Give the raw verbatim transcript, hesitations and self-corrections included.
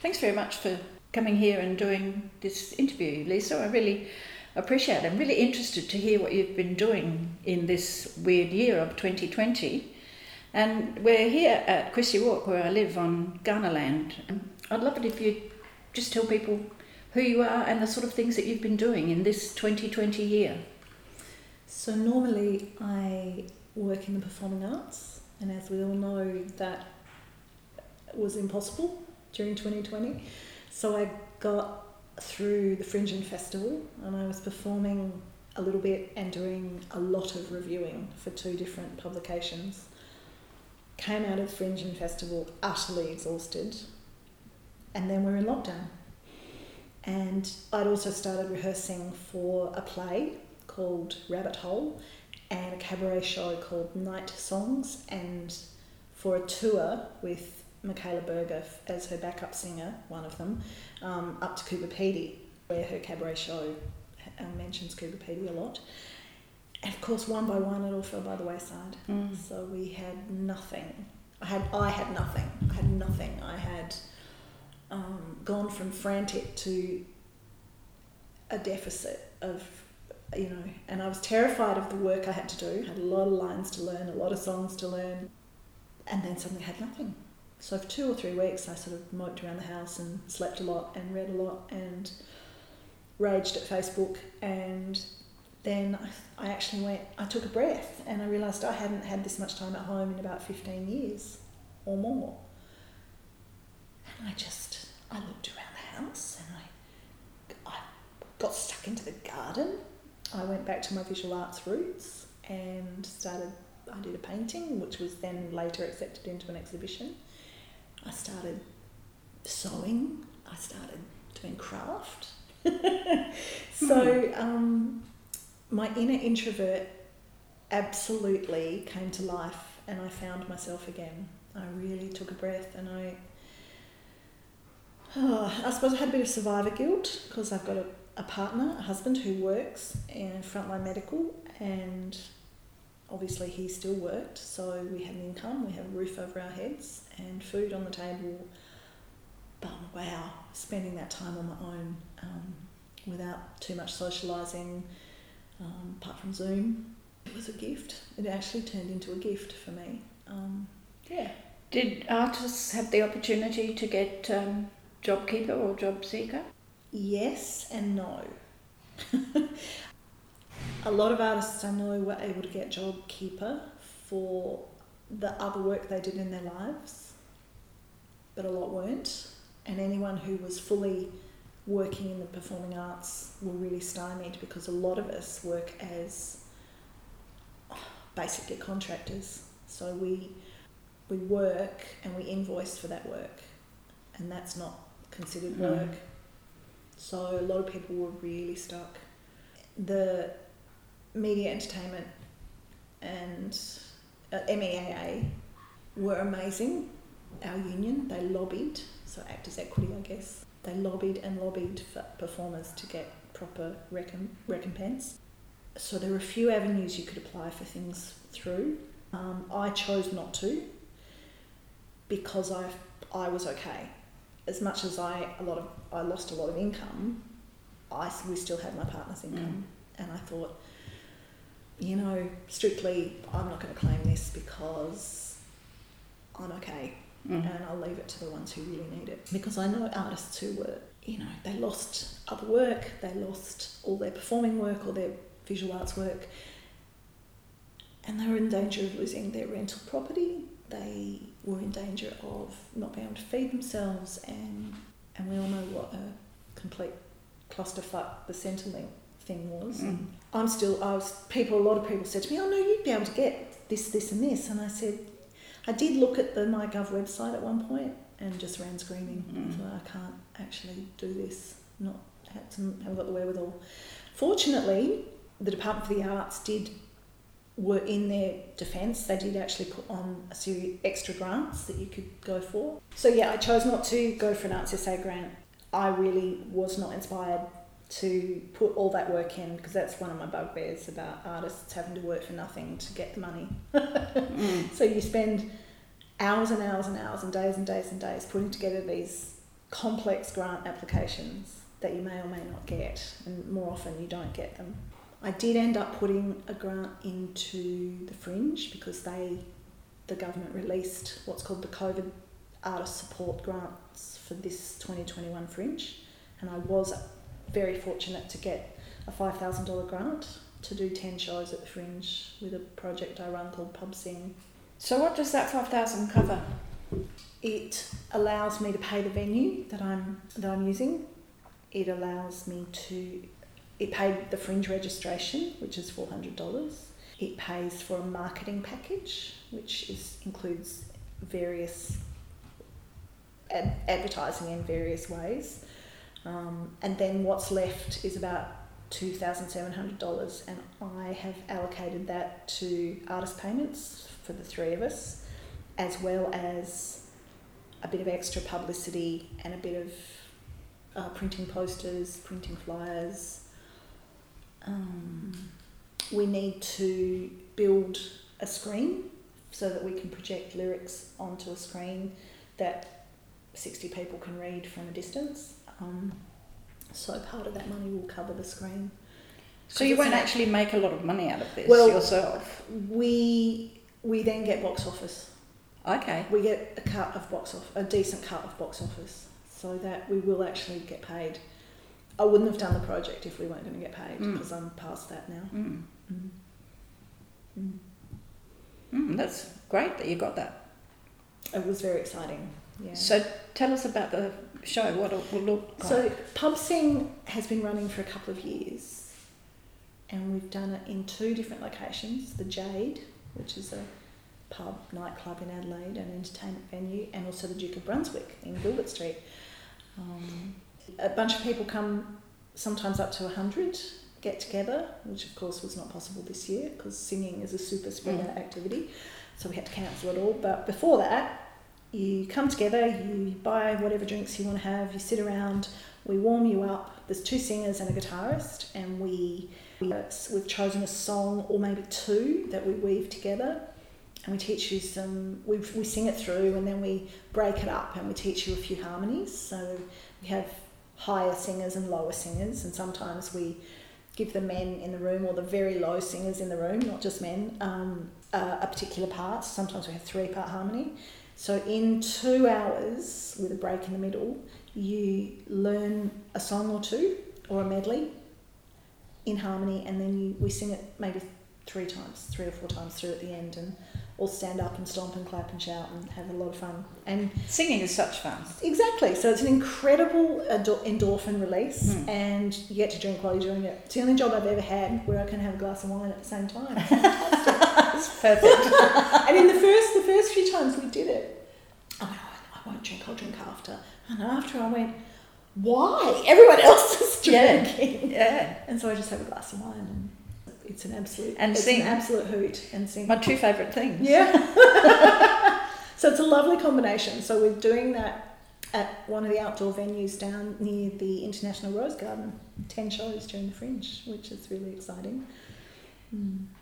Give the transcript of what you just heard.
Thanks very much for coming here and doing this interview, Lisa. I really appreciate it. I'm really interested to hear what you've been doing in this weird year of twenty twenty. And we're here at Christie Walk, where I live on Kaurna land. I'd love it if you'd just tell people who you are and the sort of things that you've been doing in this twenty twenty year. So normally I work in the performing arts, and as we all know, that was impossible during twenty twenty. So I got through the Fringe and Festival, and I was performing a little bit and doing a lot of reviewing for two different publications. Came out of Fringe and Festival utterly exhausted, and then we're in lockdown. And I'd also started rehearsing for a play called Rabbit Hole and a cabaret show called Night Songs, and for a tour with Michaela Berger as her backup singer, one of them, um, up to Coober Pedy, where her cabaret show um, mentions Coober Pedy a lot. And of course, one by one, it all fell by the wayside. Mm. So we had nothing. I had I had nothing. I had nothing. I had um, gone from frantic to a deficit of, you know, and I was terrified of the work I had to do. I had a lot of lines to learn, a lot of songs to learn, and then suddenly had nothing. So for two or three weeks, I sort of moped around the house and slept a lot and read a lot and raged at Facebook. And then I, I actually went, I took a breath, and I realised I hadn't had this much time at home in about fifteen years or more. And I just, I looked around the house and I, I got stuck into the garden. I went back to my visual arts roots and started, I did a painting, which was then later accepted into an exhibition. I started sewing, I started doing craft. So um, my inner introvert absolutely came to life, and I found myself again. I really took a breath, and I, oh, I suppose I had a bit of survivor guilt because I've got a, a partner, a husband who works in frontline medical, and obviously he still worked, so we had an income, we had a roof over our heads and food on the table. But wow, spending that time on my own um, without too much socialising, um, apart from Zoom, it was a gift. It actually turned into a gift for me. Um, yeah. Did artists have the opportunity to get um, JobKeeper or JobSeeker? Yes and no. A lot of artists I know were able to get JobKeeper for the other work they did in their lives, but a lot weren't. And anyone who was fully working in the performing arts were really stymied, because a lot of us work as basically contractors. So we we work and we invoice for that work, and that's not considered work. Mm. So a lot of people were really stuck. The Media Entertainment and uh, M E A A were amazing. Our union, they lobbied, so Actors Equity, I guess, they lobbied and lobbied for performers to get proper recom- recompense. So there were a few avenues you could apply for things through. Um, I chose not to, because I I was okay. As much as I a lot of I lost a lot of income, I we still had my partner's income, mm. and I thought, you know, strictly, I'm not going to claim this because I'm okay, mm. and I'll leave it to the ones who really need it. Because I know artists who were, you know, they lost other work, they lost all their performing work or their visual arts work, and they were in danger of losing their rental property. They were in danger of not being able to feed themselves, and and we all know what a complete clusterfuck the Centrelink thing was. Mm. I'm still, I was, people, a lot of people said to me, oh no, you'd be able to get this, this and this. And I said, I did look at the MyGov website at one point and just ran screaming. Mm. I thought, I can't actually do this, not, haven't got the wherewithal. Fortunately, the Department for the Arts did, were in their defence, they did actually put on a series of extra grants that you could go for. So yeah, I chose not to go for an Arts S A grant. I really was not inspired to put all that work in, because that's one of my bugbears about artists having to work for nothing to get the money. mm. So you spend hours and hours and hours and days and days and days putting together these complex grant applications that you may or may not get, and more often you don't get them. I did end up putting a grant into the Fringe because they, the government released what's called the COVID Artist Support Grants for this twenty twenty-one Fringe, and I was very fortunate to get a five thousand dollars grant to do ten shows at the Fringe with a project I run called Pub Sing. So what does that five thousand cover? It allows me to pay the venue that I'm that I'm using. It allows me to. It paid the Fringe registration, which is four hundred dollars. It pays for a marketing package, which is includes various ad, advertising in various ways, um, and then what's left is about two thousand seven hundred dollars, and I have allocated that to artist payments for the three of us, as well as a bit of extra publicity and a bit of uh, printing posters, printing flyers. Um, we need to build a screen so that we can project lyrics onto a screen that sixty people can read from a distance. Um, so part of that money will cover the screen. So you won't actually make a lot of money out of this well, yourself? We we then get box office. Okay. We get a cut of box office, a decent cut of box office, so that we will actually get paid. I wouldn't have done the project if we weren't going to get paid, mm. because I'm past that now. Mm. Mm. Mm. Mm, that's great that you got that. It was very exciting. Yeah. So tell us about the show, what it will look like. So Pub Sing has been running for a couple of years, and we've done it in two different locations: the Jade, which is a pub nightclub in Adelaide, an entertainment venue, and also the Duke of Brunswick in Gilbert Street. Um, a bunch of people come, sometimes up to a hundred, get together, which of course was not possible this year because singing is a super spreader mm. activity, so we had to cancel it all. But before that, you come together, you buy whatever drinks you want to have, you sit around, we warm you up. There's two singers and a guitarist, and we, we we've chosen a song or maybe two that we weave together, and we teach you some. We we sing it through, and then we break it up, and we teach you a few harmonies. So we have higher singers and lower singers, and sometimes we give the men in the room or the very low singers in the room, not just men, um, uh, a particular part. Sometimes we have three-part harmony. So in two hours, with a break in the middle, you learn a song or two or a medley in harmony, and then you, we sing it maybe three times, three or four times through at the end, and all stand up and stomp and clap and shout and have a lot of fun. And singing is such fun. Exactly. So it's an incredible endorphin release, mm. and you get to drink while you're doing it. It's the only job I've ever had where I can have a glass of wine at the same time. It's perfect. And in the first the first few times we did it, I went, oh, I won't drink, I'll drink after. And after I went, why? Everyone else is drinking. Yeah. yeah. And so I just have a glass of wine, and it's an absolute and it's sing. an absolute hoot. And sing. My two favourite things. Yeah. So it's a lovely combination. So we're doing that at one of the outdoor venues down near the International Rose Garden. Ten shows during the Fringe, which is really exciting. Mm.